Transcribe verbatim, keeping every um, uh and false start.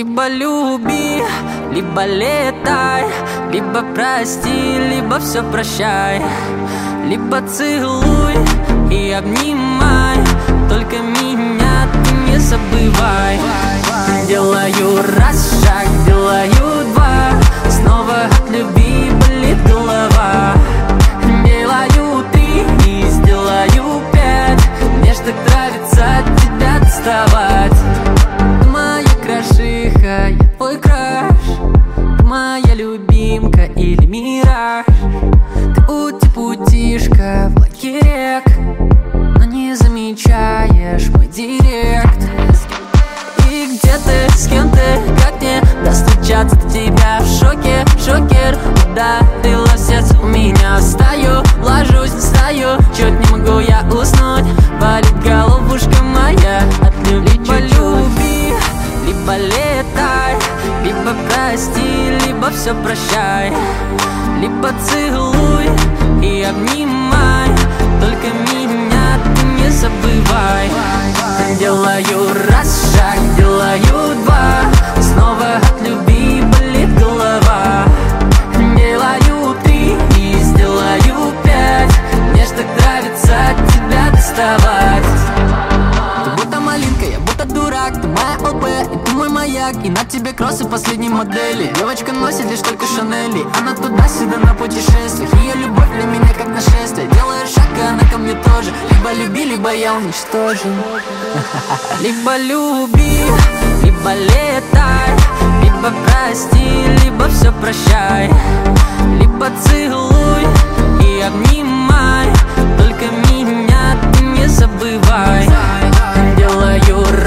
Либо люби, либо летай, либо прости, либо все прощай. Либо целуй и обнимай, только меня ты не забывай. Делаю раз шаг, делаю два, снова от любви болит голова. Делаю три и сделаю пять, мне ж так нравится от тебя доставать. Ты моя крошиха, я твой краш, ты моя любимка или мираж. Ты ути-путишка в лаке рек, но не замечаешь мой директ. И где ты, с кем ты, как мне достучаться до тебя? В шоке, шокер, ударило сердце у меня. Встаю, ложусь, встаю, чуть не могу я уснуть. Болит головушка моя от любви. Либо люби, либо летай, либо прости, либо все прощай. Либо целуй и обнимай, только меня ты не забывай. Делаю раз шаг, делаю два, снова от любви болит голова. Делаю три и сделаю пять, мне ж так нравится от тебя доставать. Ты будто малинка, я будто дурак, ты моя ОП, и ты мой маяк. И на тебе кроссы последней модели. Девочка носит лишь только Шанели, она туда-сюда на путешествиях. Ее любовь для меня как нашествие. Делаю шаг, и она ко мне тоже. Либо люби, либо я уничтожен. Либо люби, либо летай, либо прости, либо все прощай. Либо целуй и обнимай, только меня ты не забывай. Делаю